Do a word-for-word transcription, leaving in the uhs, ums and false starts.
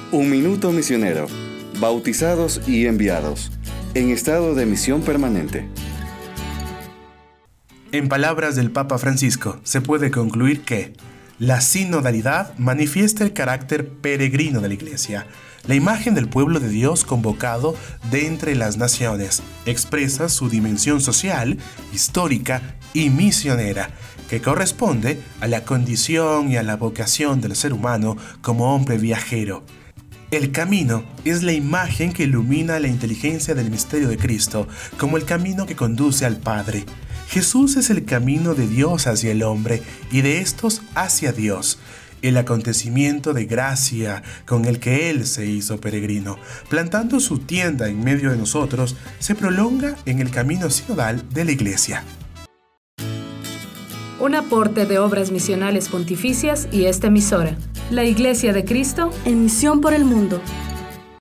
Un minuto misionero. Bautizados y enviados. En estado de misión permanente. En palabras del Papa Francisco, se puede concluir que la sinodalidad manifiesta el carácter peregrino de la Iglesia. La imagen del pueblo de Dios convocado de entre las naciones expresa su dimensión social, histórica y misionera, que corresponde a la condición y a la vocación del ser humano como hombre viajero. El camino es la imagen que ilumina la inteligencia del misterio de Cristo como el camino que conduce al Padre. Jesús es el camino de Dios hacia el hombre y de estos hacia Dios. El acontecimiento de gracia con el que Él se hizo peregrino, plantando su tienda en medio de nosotros, se prolonga en el camino sinodal de la Iglesia. Un aporte de Obras Misionales Pontificias y esta emisora, la Iglesia de Cristo, en misión por el mundo.